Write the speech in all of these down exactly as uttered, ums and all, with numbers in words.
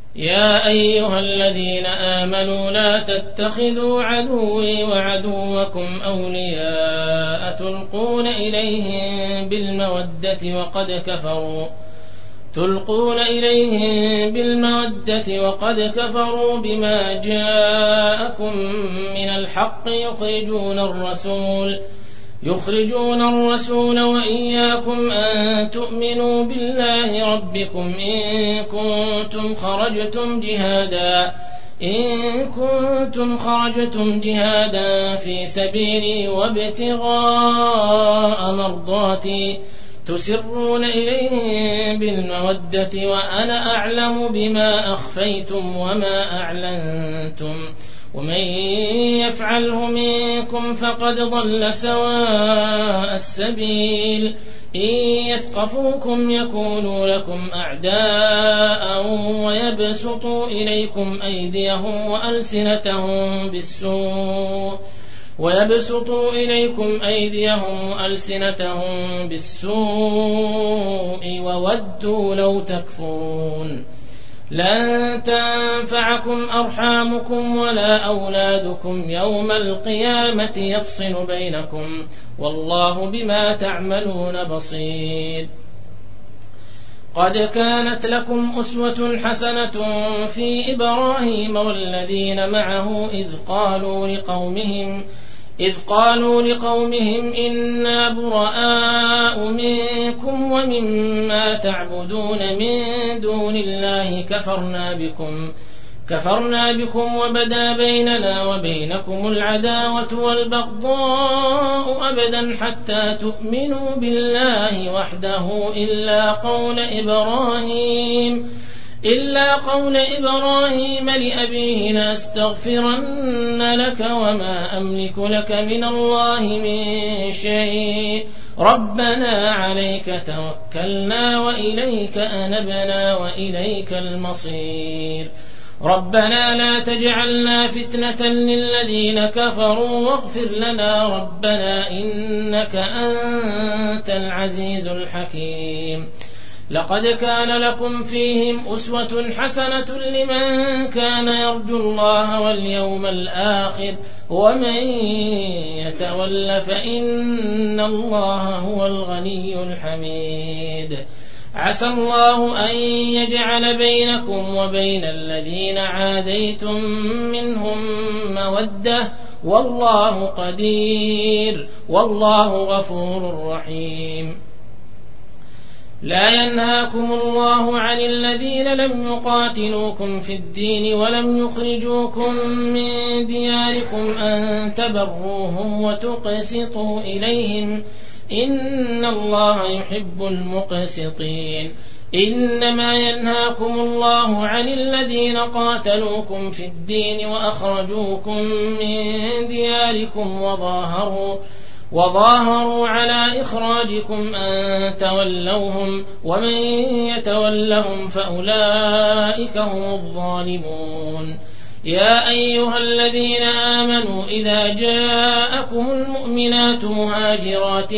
يا أيها الذين آمنوا لا تتخذوا عدوي وعدوكم أولياء تلقون إليهم بالمودة وقد كفروا تلقون إليهم بالمودة وقد كفروا بما جاءكم من الحق يخرجون الرسول يخرجون الرسول وإياكم أن تؤمنوا بالله ربكم إن كنتم خرجتم جهادا إن كنتم خرجتم جهادا في سبيلي وابتغاء مرضاتي تسرون إليهم بالمودة وأنا أعلم بما أخفيتم وما أعلنتم ومن يفعله منكم فقد ضل سواء السبيل إن يثقفوكم يكونوا لكم أعداء ويبسطوا إليكم أيديهم وألسنتهم بالسوء ويبسطوا إليكم أيديهم وألسنتهم بالسوء وودوا لو تكفرون لن تنفعكم أرحامكم ولا أولادكم يوم القيامة يفصل بينكم والله بما تعملون بصير. قد كانت لكم أسوة حسنة في إبراهيم والذين معه إذ قالوا لقومهم إذ قالوا لقومهم إنا براء منكم ومما تعبدون من دون الله كفرنا بكم كفرنا بكم وبدا بيننا وبينكم العداوة والبغضاء أبدا حتى تؤمنوا بالله وحده إلا قول إبراهيم إلا قول إبراهيم لأبيه لأستغفرن لك وما أملك لك من الله من شيء ربنا عليك توكلنا وإليك أنبنا وإليك المصير ربنا لا تجعلنا فتنة للذين كفروا واغفر لنا ربنا إنك أنت العزيز الحكيم. لقد كان لكم فيهم أسوة حسنة لمن كان يرجو الله واليوم الآخر ومن يتول فإن الله هو الغني الحميد. عسى الله أن يجعل بينكم وبين الذين عاديتم منهم مودة والله قدير والله غفور رحيم. لا ينهاكم الله عن الذين لم يقاتلوكم في الدين ولم يخرجوكم من دياركم أن تبروهم وتقسطوا إليهم إن الله يحب المقسطين. إنما ينهاكم الله عن الذين قاتلوكم في الدين وأخرجوكم من دياركم وظاهروا وظاهروا على إخراجكم أن تولوهم ومن يتولهم فأولئك هم الظالمون. يا أيها الذين آمنوا إذا جاءكم المؤمنات مهاجرات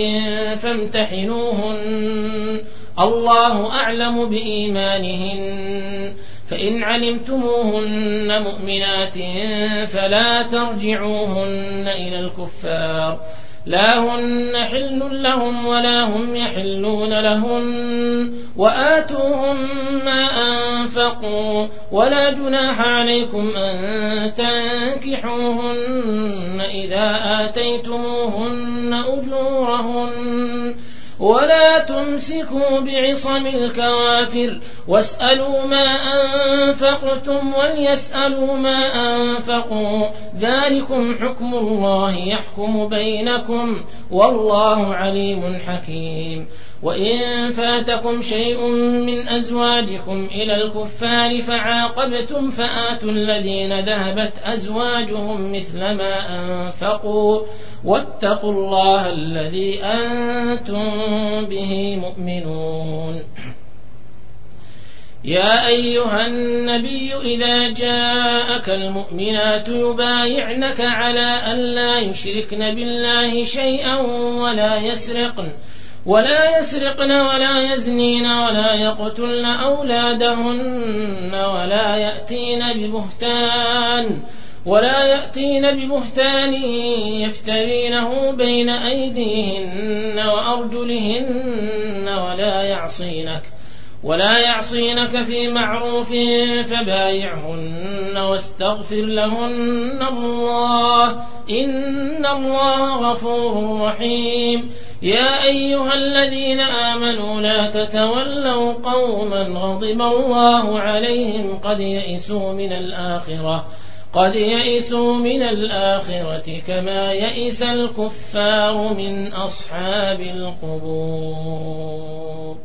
فامتحنوهن الله أعلم بإيمانهن فإن علمتموهن مؤمنات فلا ترجعوهن إلى الكفار لا هن حل لهم ولا هم يحلون لهن وآتوهم ما أنفقوا ولا جناح عليكم أن تنكحوهن إذا آتيتموهن أجورهن ولا تمسكوا بعصم الكوافر واسألوا ما أنفقتم وليسألوا ما أنفقوا ذلكم حكم الله يحكم بينكم والله عليم حكيم. وإن فاتكم شيء من أزواجكم إلى الكفار فعاقبتم فآتوا الذين ذهبت أزواجهم مثل ما أنفقوا واتقوا الله الذي أنتم به مؤمنون. يا أيها النبي إذا جاءك المؤمنات يبايعنك على أن لا يشركن بالله شيئا ولا يسرقن ولا يسرقن ولا يزنين ولا يقتلن أولادهن ولا ببهتان ولا يأتين ببهتان يفترينه بين أيديهن وأرجلهن ولا يعصينك ولا يعصينك في معروف فبايعهن واستغفر لهن الله إن الله غفور رحيم. يا أيها الذين آمنوا لا تتولوا قوما غضب الله عليهم قد يئسوا من الآخرة قد يئسوا من الآخرة كما يئس الكفار من أصحاب القبور.